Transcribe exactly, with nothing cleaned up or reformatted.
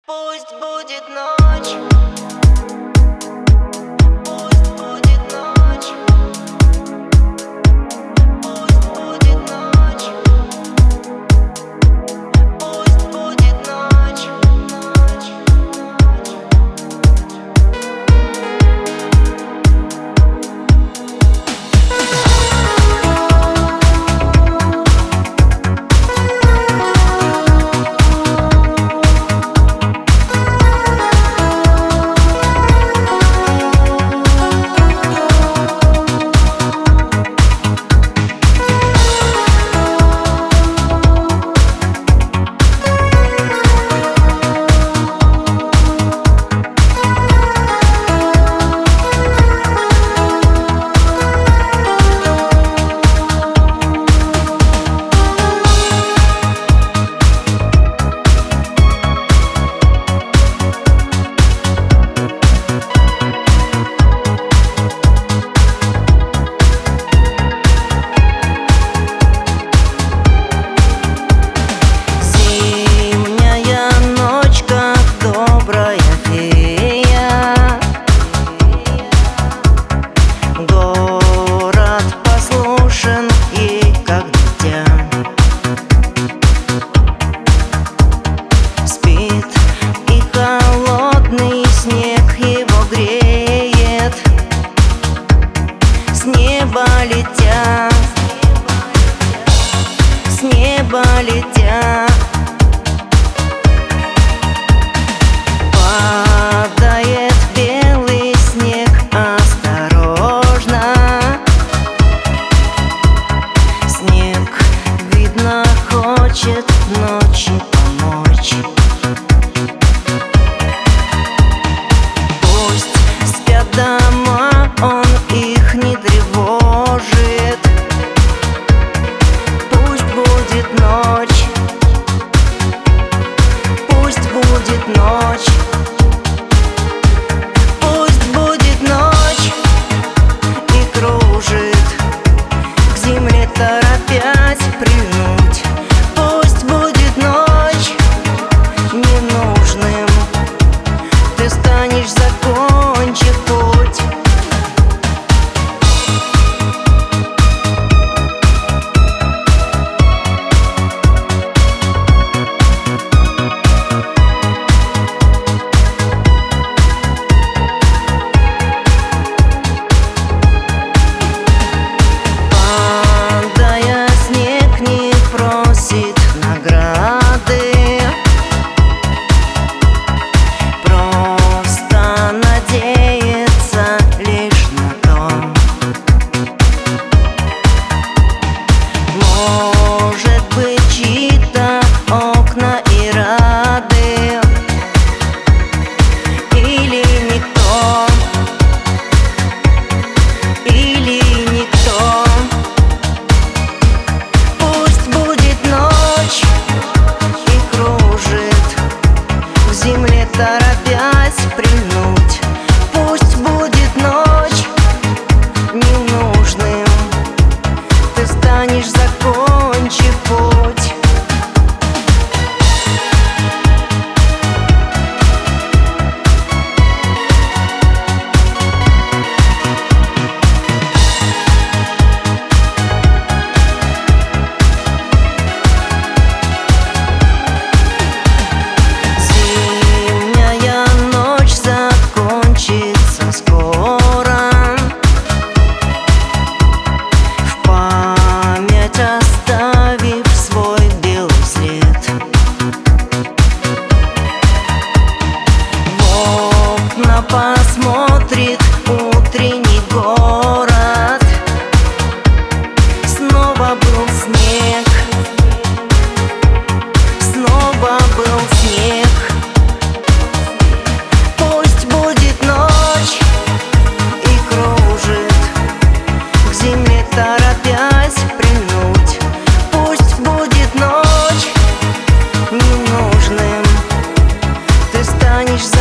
Пусть будет ночь. Летя, с неба летя, падает белый снег осторожно. Снег, видно, хочет ночи помочь. Пусть спят дома, он их не тревожит. Пусть будет ночь, пусть будет ночь, пусть будет ночь и кружит, к земле торопясь прильнуть. Пусть будет ночь ненужным, ты станешь, закончив путь. Торопясь прильнуть, пусть будет ночь ненужным, ты станешь, закончив путь. Посмотрит утренний город. Снова был снег, снова был снег. Пусть будет ночь и кружит, к земле торопясь прильнуть. Пусть будет ночь ненужным, ты станешь